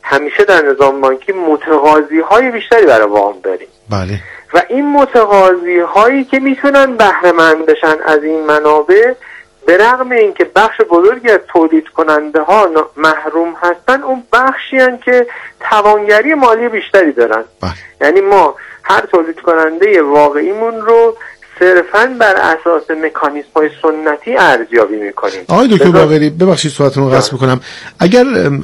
همیشه در نظام بانکی متقاضی‌های بیشتری برای وام داریم. بله. و این متقاضی‌هایی که میتونن بهره مند بشن از این منابع، به رغم اینکه بخش بزرگی از تولید کننده ها محروم هستن، اون بخشی هستن که توانگری مالی بیشتری دارن. یعنی ما هر تولید کننده واقعیمون رو صرفاً بر اساس مکانیزم های سنتی ارزیابی میکنیم. آقای دکتر باقری، ببخشید سوالتون رو قطع میکنم. اگر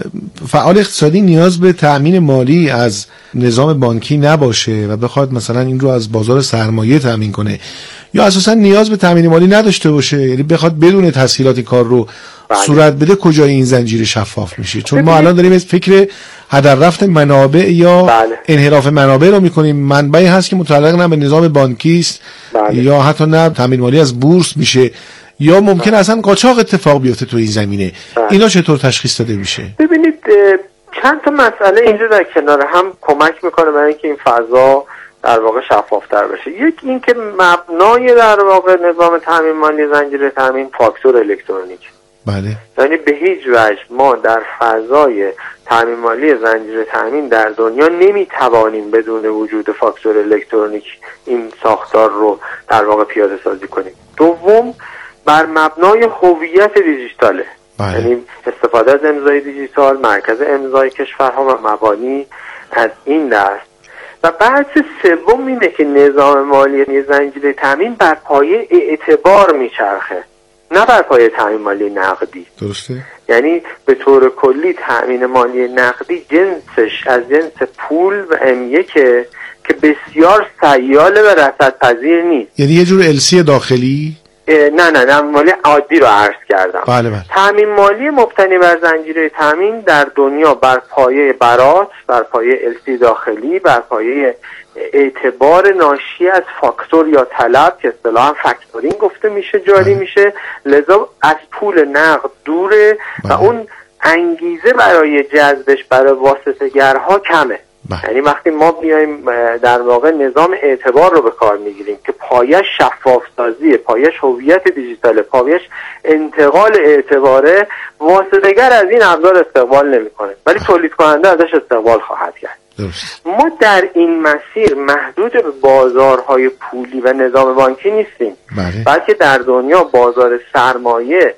فعال اقتصادی نیاز به تأمین مالی از نظام بانکی نباشه و بخواد مثلا این رو از بازار سرمایه تأمین کنه، یا اساسا نیاز به تأمین مالی نداشته باشه، یعنی بخواد بدون تسهیلات این کار رو صورت بده، کجای این زنجیره شفاف میشه؟ چون ما الان داریم فکر هدر رفت منابع یا انحراف منابع رو میکنیم. منبعی هست که متعلق نه به نظام بانکی است یا حتی نه تأمین مالی از بورس میشه، یا ممکن اصلا قاچاق اتفاق بیفته تو این زمینه. اینا چطور تشخیص داده میشه؟ ببینید چند تا مسئله اینجا در کنار هم کمک میکنه برای اینکه این فضا در واقع شفافتر بشه. یک این که مبنای در واقع نظام تامین مالی زنجیره تامین فاکتور الکترونیک. بله. یعنی به هیچ وجه ما در فضای تامین مالی زنجیره تامین در دنیا نمیتوانیم بدون وجود فاکتور الکترونیک این ساختار رو در واقع پیاده سازی کنیم. دوم، بر مبنای هویت دیجیتاله. یعنی استفاده از امضای دیجیتال، مرکز امضای کشورها و مبانی از این دست. و بحث سوم اینه که نظام مالی زنجیره تامین بر پایه اعتبار میچرخه، نه بر پایه تامین مالی نقدی. درسته؟ یعنی به طور کلی تامین مالی نقدی جنسش از جنس پول و M1 که بسیار سیال و رصدپذیر نیست. یعنی یه جور السی داخلی؟ نه مالی عادی رو عرض کردم. بله. تامین مالی مبتنی بر زنجیره تامین در دنیا بر پایه برات، بر پایه السی داخلی، بر پایه اعتبار ناشی از فاکتور یا طلب که اصطلاحاً فاکتورینگ گفته میشه جاری میشه، لذا از پول نقد دوره و اون انگیزه برای جذبش برای واسطه‌گرها کمه. یعنی وقتی ما بیایم در واقع نظام اعتبار رو به کار میگیریم که پایش شفاف سازیه، پایش هویت دیجیتاله، پایش انتقال اعتباره، واسطه‌گر از این ابزار استقبال نمیکنه ولی تولید کننده ازش استقبال خواهد کرد. ما در این مسیر محدود به بازارهای پولی و نظام بانکی نیستیم، بلکه در دنیا بازار سرمایه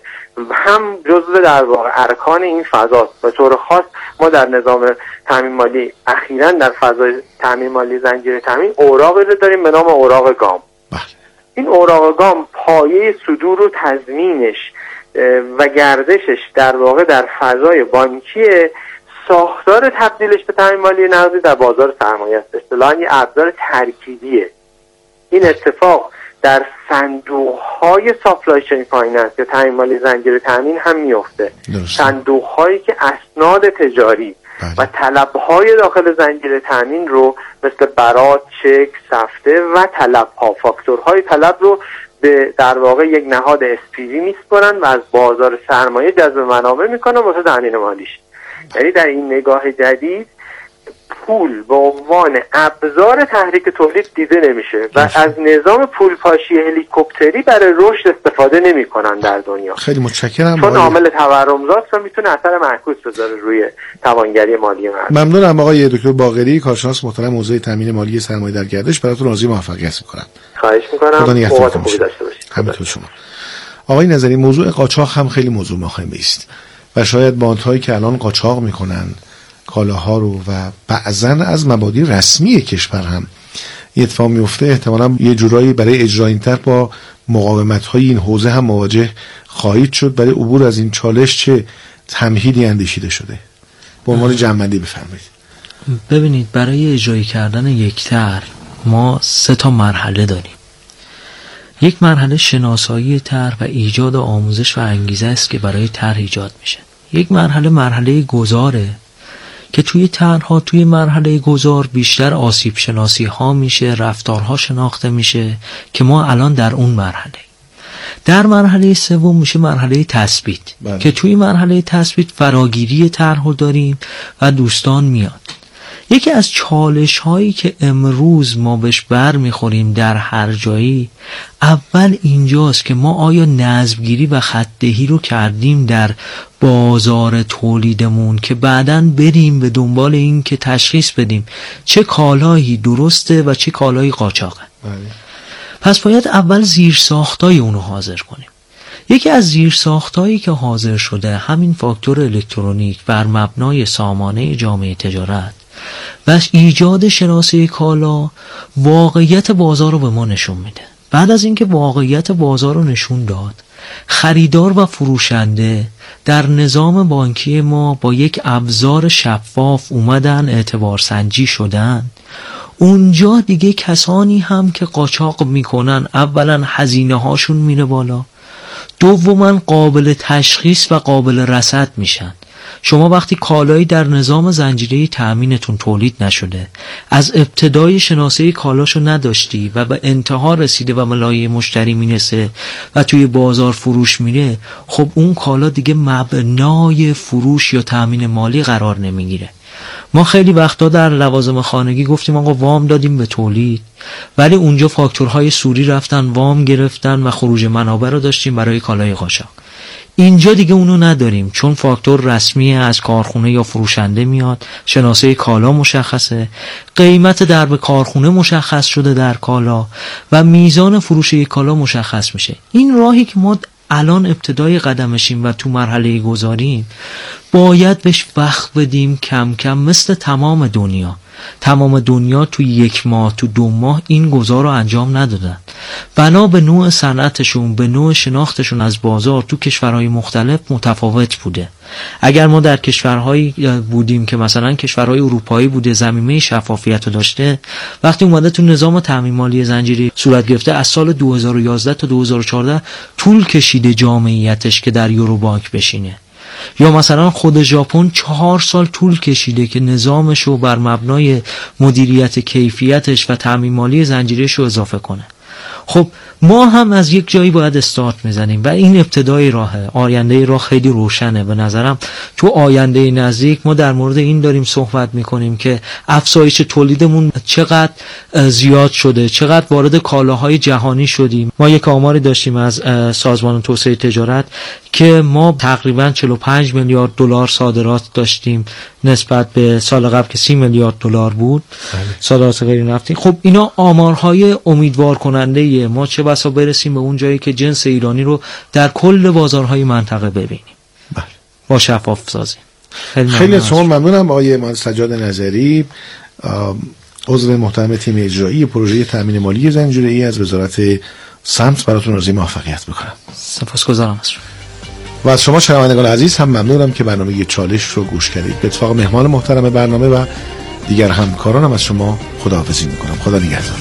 هم جزو در واقع ارکان این فضاست. به طور خاص ما در نظام تامین مالی اخیراً در فضای تامین مالی زنجیره تامین اوراقی رو داریم به نام اوراق گام. این اوراق گام پایه صدور و تضمینش و گردشش در واقع در فضای بانکی، ساختار تبدیلش به تامین مالی نقدی در بازار سرمایه است. اصطلاحاً یه ابزار ترکیبیه. این اتفاق در صندوق‌های ساپلای چین فایننس یا تامین مالی زنجیره تامین هم میفته. صندوق‌هایی که اسناد تجاری و طلب‌های داخل زنجیره تامین رو مثل برات، چک، سفته و طلب‌ها، فاکتورهای طلب رو به در واقع یک نهاد SPV میسپارن و از بازار سرمایه جذب منابع میکنن واسه تامین مالیش. یعنی در این نگاه جدید پول به عنوان ابزار تحریک تولید دیده نمیشه و از نظام پول پاشی هلیکوپتری برای رشد استفاده نمیکنن در دنیا. خیلی متشکرم. چون عامل تورمزاست و میتونه اثر معکوس بذاره روی توانگری مالی مردم. ممنونم آقای دکتر باقری، کارشناس محترم حوزه تامین مالی سرمایه در گردش. براتون آرزوی موفقیت میکنم. خواهش میکنم. اوقات خوبی داشته باشید. همینطور شما. آقای نظری، موضوع قاچاق هم خیلی موضوع مهمی است و شاید باندهایی که الان قاچاق میکنن کالاها رو و بعضن از مبادی رسمی کشور هم اتفاق میفته، احتمالاً یه جورایی برای اجرا اینتر با مقاومت‌های این حوزه هم مواجه خواهید شد. برای عبور از این چالش چه تمهیدی اندیشیده شده؟ به عنوان جمع‌بندی بفرمایید. ببینید، برای اجرایی کردن یک طرح ما 3 مرحله داریم. یک مرحله شناسایی طرح و ایجاد آموزش و انگیزه است که برای طرح ایجاد میشه. یک مرحله گذاره که توی طرح‌ها، توی مرحله گذار بیشتر آسیب شناسی ها میشه، رفتارها شناخته میشه که ما الان در اون مرحله. در مرحله سوم میشه مرحله تثبیت که توی مرحله تثبیت فراگیری طرحو داریم و دوستان میاد. یکی از چالش هایی که امروز ما بهش بر میخوریم در هر جایی، اول اینجاست که ما آیا نظمگیری و خط‌دهی رو کردیم در بازار تولیدمون که بعداً بریم به دنبال این که تشخیص بدیم چه کالایی درسته و چه کالایی قاچاقه. پس باید اول زیرساختای اونو حاضر کنیم. یکی از زیرساختایی که حاضر شده همین فاکتور الکترونیک بر مبنای سامانه جامعه تجارت و ایجاد شناسه کالا واقعیت بازار رو به ما نشون میده. بعد از اینکه واقعیت بازار رو نشون داد، خریدار و فروشنده در نظام بانکی ما با یک ابزار شفاف اومدن اعتبار سنجی شدن. اونجا دیگه کسانی هم که قاچاق میکنن اولا هزینه هاشون میره بالا، دوما قابل تشخیص و قابل رصد میشن. شما وقتی کالایی در نظام زنجیره تأمینتون تولید نشده، از ابتدای شناسه کالاشو نداشتی و به انتها رسیده و ملایه مشتری میرسه و توی بازار فروش میره، خب اون کالا دیگه مبنای فروش یا تأمین مالی قرار نمیگیره. ما خیلی وقتا در لوازم خانگی گفتیم آقا وام دادیم به تولید، ولی اونجا فاکتورهای سوری رفتن وام گرفتن و خروج منابع رو داشتیم برای کالای قاچاق. اینجا دیگه اونو نداریم، چون فاکتور رسمی از کارخونه یا فروشنده میاد، شناسه کالا مشخصه، قیمت درب کارخونه مشخص شده در کالا و میزان فروش یک کالا مشخص میشه. این راهی که ما الان ابتدای قدمشیم و تو مرحله گذاریم، باید بهش وقت بدیم کم کم. مثل تمام دنیا تو 1 ماه تو 2 ماه این گذار رو انجام ندادن. بنا به نوع صنعتشون، به نوع شناختشون از بازار تو کشورهای مختلف متفاوت بوده. اگر ما در کشورهایی بودیم که مثلا کشورهای اروپایی بوده، ضمیمه شفافیت رو داشته، وقتی اومده تو نظام تامین مالی زنجیره صورت گرفته، از سال 2011 تا 2014 طول کشیده جامعیتش که در یورو بانک بشینه. یا مثلا خود ژاپن 4 سال طول کشیده که نظامش رو بر مبنای مدیریت کیفیتش و تامین مالی زنجیره‌اش رو اضافه کنه. خب ما هم از یک جایی باید استارت میزنیم و این ابتدای راهه. آینده راه خیلی روشنه به نظرم. تو آینده نزدیک ما در مورد این داریم صحبت میکنیم که افزایش تولیدمون چقدر زیاد شده، چقدر وارد کالاهای جهانی شدیم. ما یک آماری داشتیم از سازمان توسعه تجارت که ما تقریبا 45 میلیارد دلار صادرات داشتیم نسبت به سال قبل که 30 میلیارد دلار بود صادرات غیر نفتی. خب اینا آمارهای امیدوار کننده ما، چه بسا برسیم به اون جایی که جنس ایرانی رو در کل بازارهای منطقه ببینیم با شفاف سازی. خیلی از شما ممنونم آقای مهندس سجاد نظری، عضو محترم تیم اجرایی پروژه تامین مالی زنجیره‌ای از وزارت سمت. براتون آرزوی موفقیت میکنم. سپاسگزارم از شما. و از شما شنوندگان عزیز هم ممنونم که برنامه چالش رو گوش کردید. به اتفاق مهمان محترم برنامه و دیگر همکارانم از شما خداحافظی میکنم. خدا نگهدار.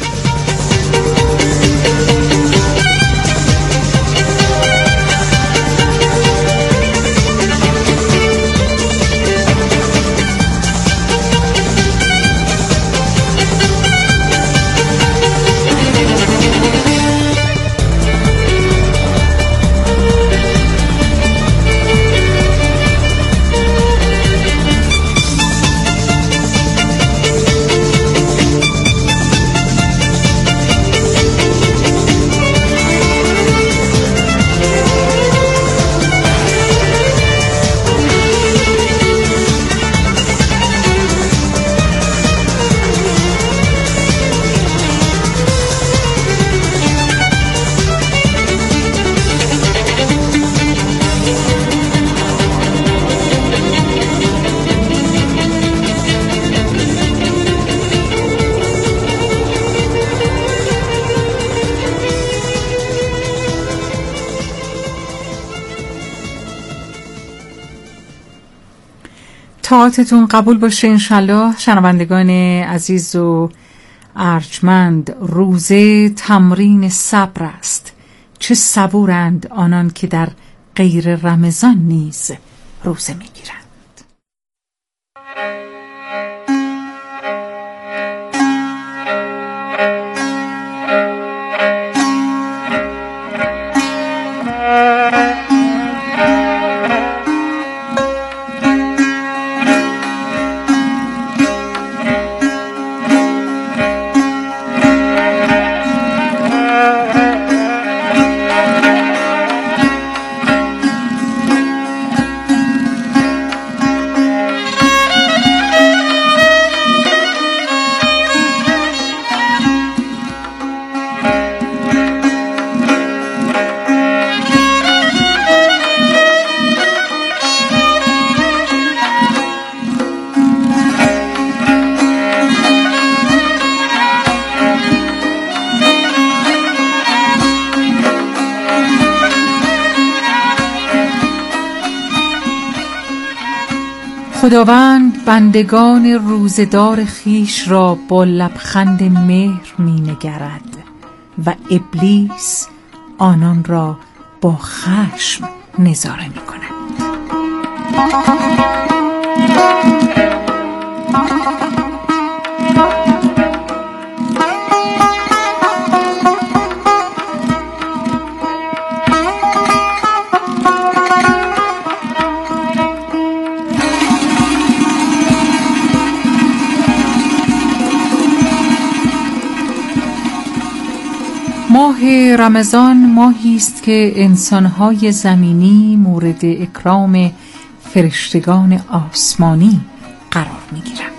طاعتتون قبول باشه انشالله. شنوندگان عزیز و ارجمند، روزه تمرین صبر است. چه صبورند آنان که در غیر رمضان نیز روزه میگیرند. خداوند بندگان روزدار خیش را با لبخند مهر می نگرد و ابلیس آنان را با خشم نظاره می کند. ماه رمضان ماهی است که انسان‌های زمینی مورد اکرام فرشتگان آسمانی قرار می‌گیرند.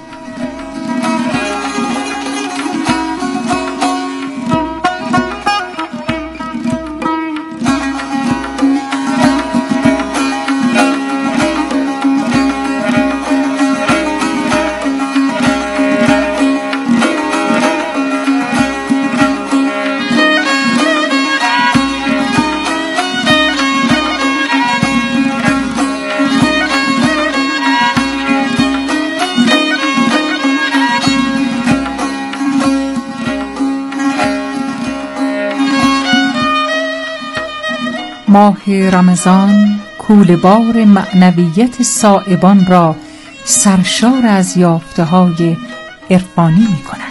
ماه رمضان کوله‌بار معنویت صائبان را سرشار از یافته‌های عرفانی می‌کند.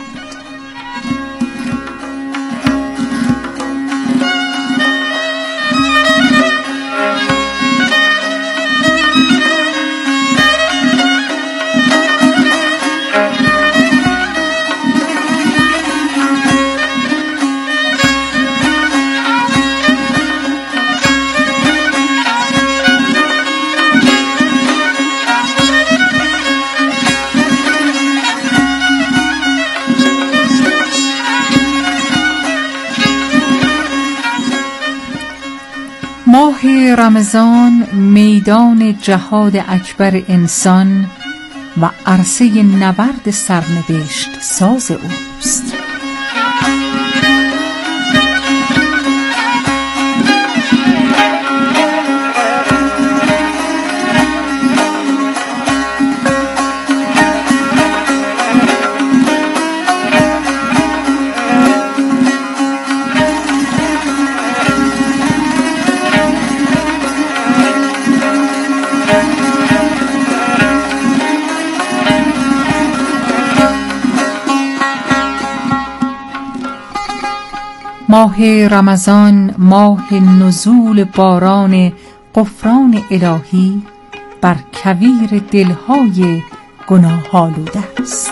ماه رمضان میدان جهاد اکبر انسان و عرصه نبرد سرنوشت ساز اوست. ماه رمضان ماه نزول باران غفران الهی بر کویر دلهای گناه آلوده است.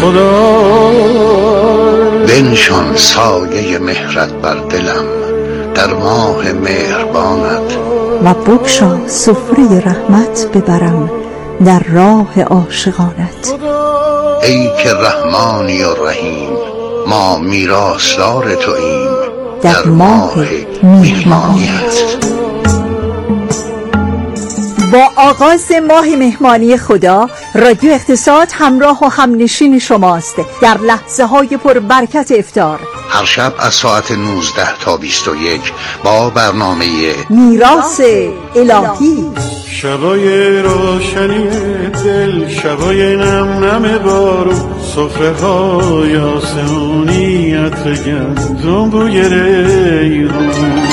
خدا. بنشان سایه مهرت بر دلم در ماه مهربانت، و بگشا سفره رحمت ببرم در راه عاشقانت. ای که رحمانی و رحیم، ما میراثدار توییم در ماه مهمانیت. با آغاز ماه مهمانی خدا، رادیو اقتصاد همراه و همنشین شماست در لحظه های پربرکت افطار. هر شب از ساعت 19 تا 21 با برنامه میراث الهی. شبای روشنی دل، شبای نم نم بارون، سفره های آسمونی، عطر گندم بوی ریحون.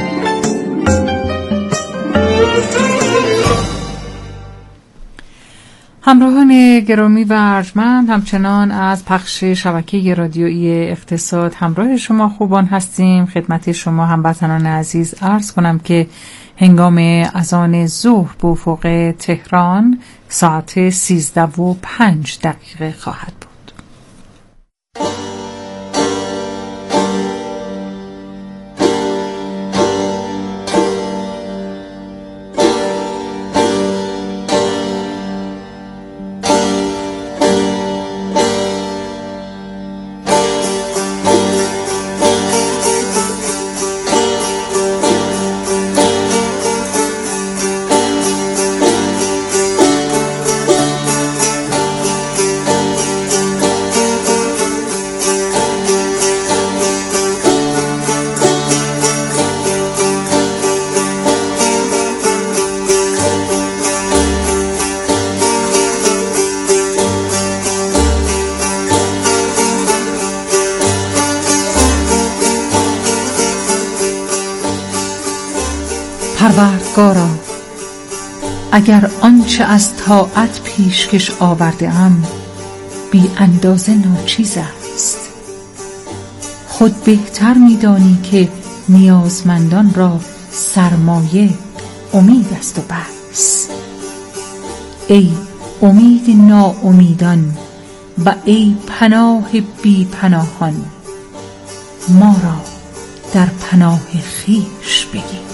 همراهان گرامی و ارجمند، همچنان از پخش شبکه رادیویی اقتصاد همراه شما خوبان هستیم. خدمت شما هموطنان عزیز عرض کنم که هنگام اذان ظهر به افق تهران ساعت 13:05 خواهد بود. پروردگارا، اگر آنچه از طاعت پیشکش آورده ام بی اندازه ناچیز است، خود بهتر می‌دانی که نیازمندان را سرمایه امید است و بس. ای امید ناامیدان و ای پناه بی پناهان، ما را در پناه خویش بگیر.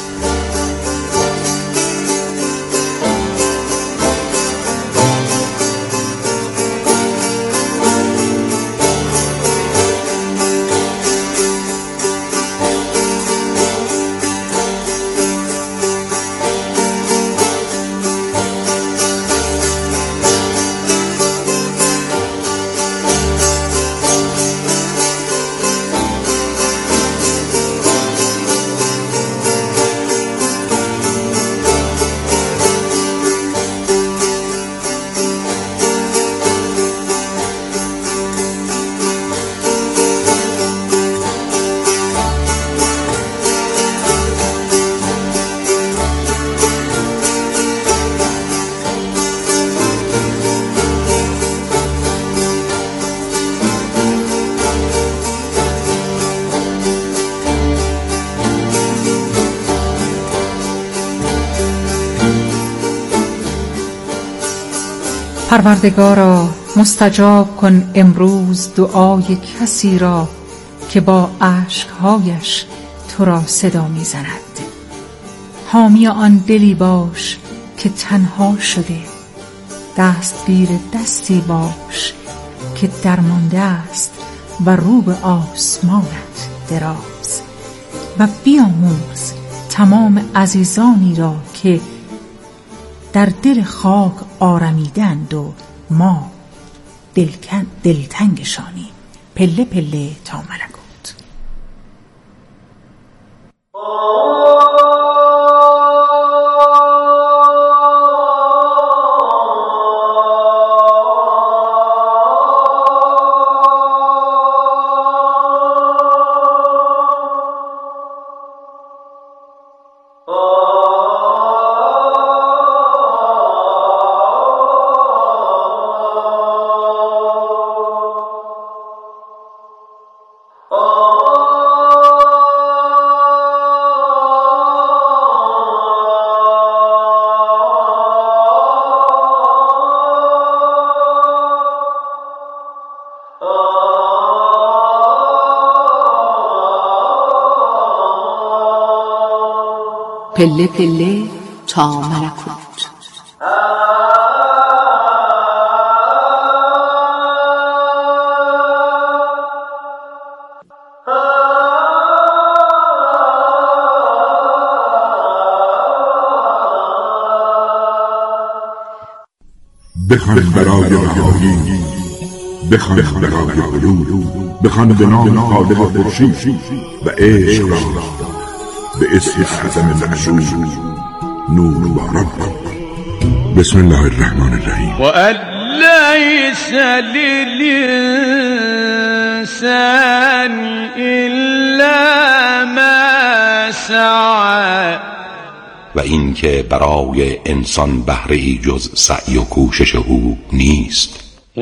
پروردگارا، مستجاب کن امروز دعای کسی را که با اشک‌هایش تو را صدا می‌زند. حامی آن دلی باش که تنها شده، دستگیر دستی باش که درمانده است و رو به آسمانت دراز، و بیاموز تمام عزیزانی را که در دل خاک آرمیدند و ما دلتنگشانی، پله پله تا ملکوت. پله پله تا ملکوت. بخوان برای رهایی، بخوان برای علوم، بخوان به نام خالق خورشید و عشق را به اسم اعظم منشور نور باران. بسم الله الرحمن الرحیم. و لیس للانسان الا ما سعی. و این که برای انسان بهره‌ای جز سعی و کوشش او نیست. و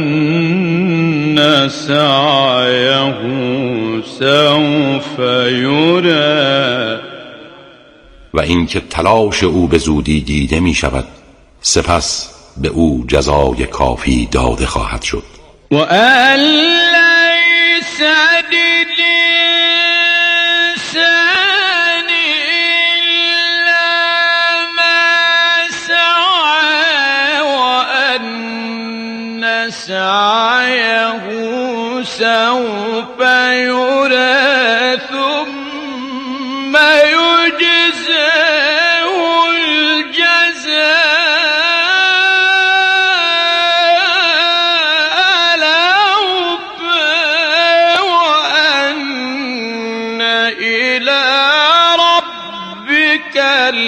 ان سعیه سوف یری. و این که تلاش او به زودی دیده می شود، سپس به او جزای کافی داده خواهد شد. و ان لیس سعيه سوف يرى ثم يجزاه الجزاء الأوفى وأن إلى ربك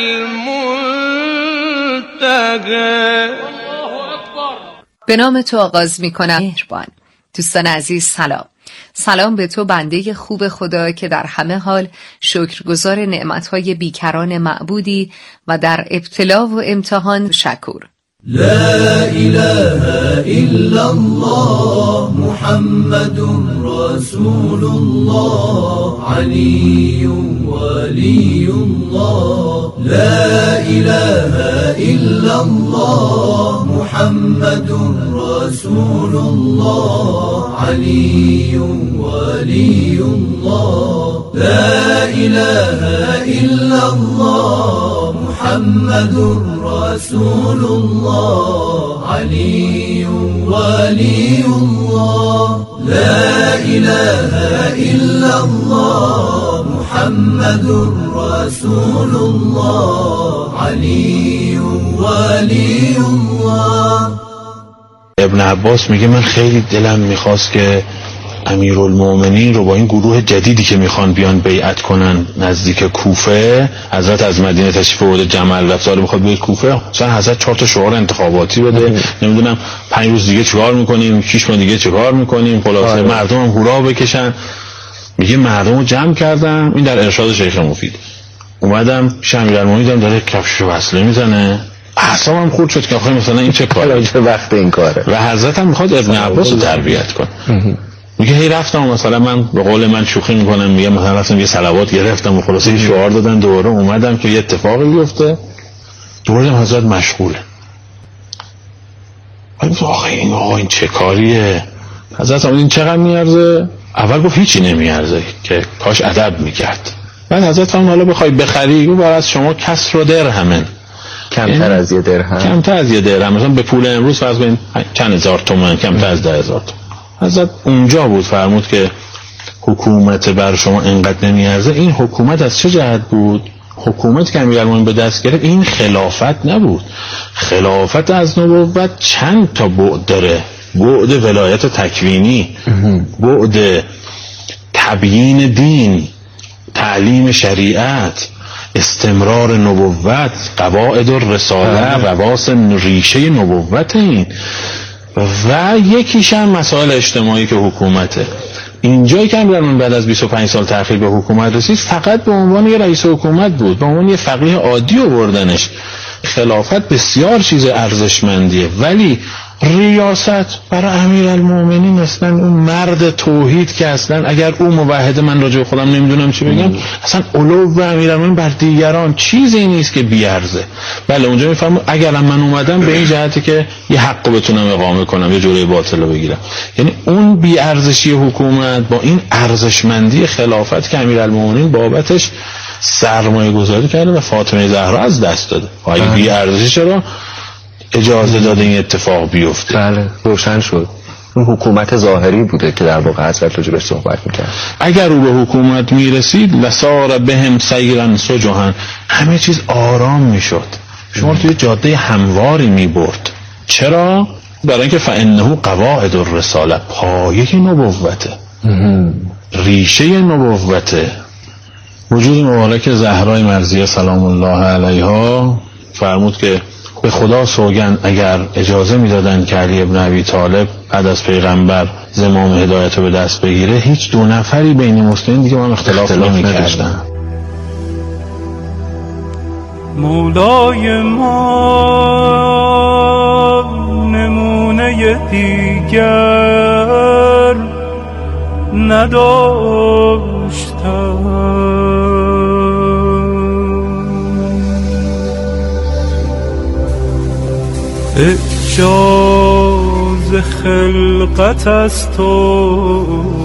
المنتهى. به نام تو آغاز می کنم مهربان. دوستان عزیز سلام. سلام به تو بنده خوب خدا که در همه حال شکرگزار نعمتهای بیکران معبودی و در ابتلا و امتحان شکور. لا اله الا الله محمد رسول الله علی ولی الله. لا اله الا الله محمد رسول الله علی ولی الله. لا اله الا الله محمد رسول الله علی ولی الله. لا اله الا الله محمد رسول الله علی ولی الله. ابن عباس میگه من خیلی دلم میخواست که امیرالمومنین رو با این گروه جدیدی که میخوان بیان بیعت کنن نزدیک کوفه، حضرت از مدینه تشریف آورده جمل رفت، حالا میخواد بیاد کوفه، مثلا حضرت 4 تا شعار انتخاباتی بده، نمیدونم 5 روز دیگه چیکار میکنیم، 6 ماه دیگه چیکار میکنیم، خلاصه مردم هم هورا بکشن. میگه مردم رو جمع کردم، این در ارشاد شیخ مفید، اومدم امیرالمومنین داره کفش وصله میزنه، اعصابم خورد شد که آخه مثلا این چه کاره، چه وقت این کاره، و حضرت هم میخواد ابن عباس رو تربیت کنه. میگه هی رفتم مثلا من به قول من شوخی میکنم، میگه مثلا رفتم یه صلوات گرفتم و خلاصه شعار دادن دوره، اومدم که یه اتفاقی بیفته، دوره حضرت مشغوله. من گفتم آقا این چه کاریه؟ حضرت این چقدر میارزه؟ اول گفت هیچی نمیارزه، که کاش ادب میکرد. بعد حضرت هم حالا بخوای بخری و از شما کسر و درهمن، کمتر از یه درهم، کمتر از یه درهم، مثلا به پول امروز فرض کنید چند هزار تومان، کمتر از 10,000 تومان. حضرت اونجا بود فرمود که حکومت بر شما اینقدر نمیارزه. این حکومت از چه جهت بود؟ حکومت که امیرالمومنین به دست گرفت این خلافت نبود. خلافت از نبوت چند تا بعد داره: بعد ولایت تکوینی، بعد تبیین دین، تعلیم شریعت، استمرار نبوت، قواعد الرساله، رواس ریشه نبوت این، و یکیش هم مسائل اجتماعی که حکومته. اینجایی که امیرالمومنین بعد از 25 سال تأخیر به حکومت رسید، فقط به عنوان یه رئیس حکومت بود، به عنوان یه فقیه عادی آوردنش. خلافت بسیار چیز ارزشمندیه، ولی ریاست برای امیرالمومنین اصلا اون مرد توحید که اصلا اگر او موحد، من راجع به خودم نمیدونم چی بگم، اصلا علو امیرالمومنین بر دیگران چیزی نیست که بیارزه. بله اونجا میفهمم اگرم من اومدم به این جهتی که یه حقو بتونم اقامه کنم، یه جلوی باطل رو بگیرم، یعنی اون بیارزشی حکومت با این ارزشمندی خلافت که امیرالمومنین بابتش سرمایه گذاری کرده و فاطمه زهرا از دست داده. آیا بی ارزشی چرا اجازه داده این اتفاق بیفته؟ بله روشن شد. اون حکومت ظاهری بوده که در واقع حضرت راجبش صحبت میکرد. اگر او به حکومت میرسید لسار بهم سیرا سجحا، همه چیز آرام میشد، شما توی جاده همواری میبرد. چرا؟ برای اینکه فانه قواعد الرساله، پایه نبوته، ریشه نبوته. وجود مبارک زهرای مرضیه سلام الله علیها فرمود که به خدا سوگند اگر اجازه میدادن که علی ابن ابی طالب بعد از پیغمبر زمام هدایت رو به دست بگیره، هیچ دو نفری بین مسلمین دیگه من اختلاف نمی‌کردن. مولای ما نمونه دیگر نداشتم، اعجاز خلقت از تو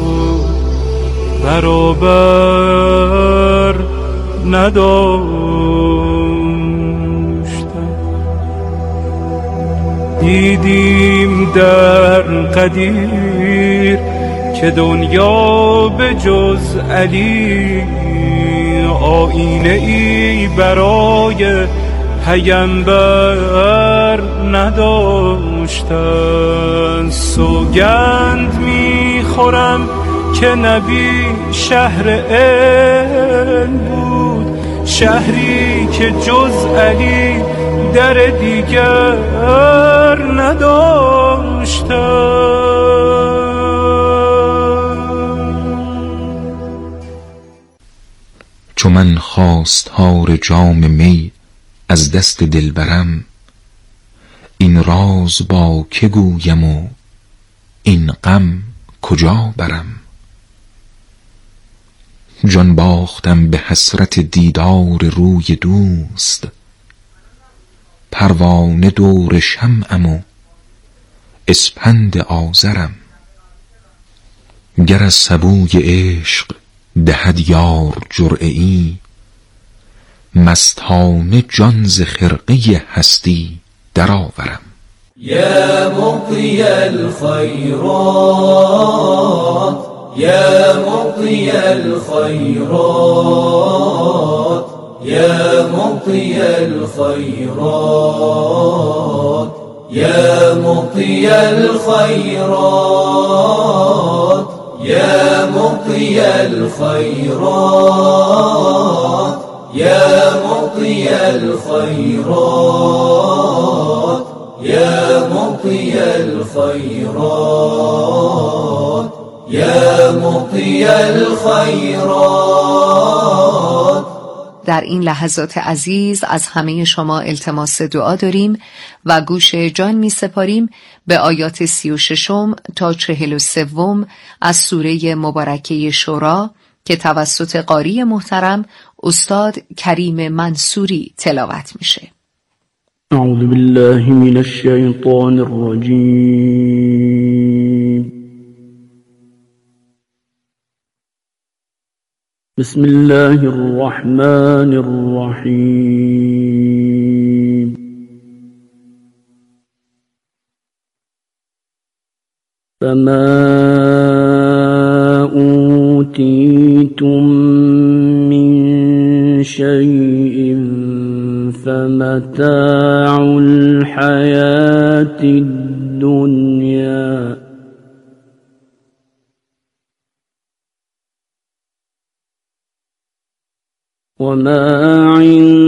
برابر نداشتم. دیدیم در قدیر که دنیا به جز علی آینه ای برای پیامبر نداشتن. سوگند میخورم که نبی شهر علم بود، شهری که جز علی در دیگر نداشتن. چو من خواستار جام می از دست دلبرم، این راز با که گویم و این غم کجا برم؟ جان باختم به حسرت دیدار روی دوست، پروانه دور شمعم و اسپند آذرم. گر از سبوی عشق دهد یار جرعه ای، مستانه جان ز خرقه هستی درآورم. یا مقضی الخیرات، یا مقضی الخیرات، یا مقضی الخیرات، یا مقضی الخیرات، یا مقضی الخیرات، یا مقضی الخیرات، یا مقضی الخیرات، یا مقضی الخیرات. در این لحظات عزیز از همه شما التماس دعا داریم و گوش جان می سپاریم به آیات 36 تا 43 از سوره مبارکه شورا که توسط قاری محترم استاد کریم منصوری تلاوت میشه. اعوذ بالله من الشیطان الرجیم. بسم الله الرحمن الرحیم. فما اوتیتم من شیء فمتاع الحیاة الدنیا وما عند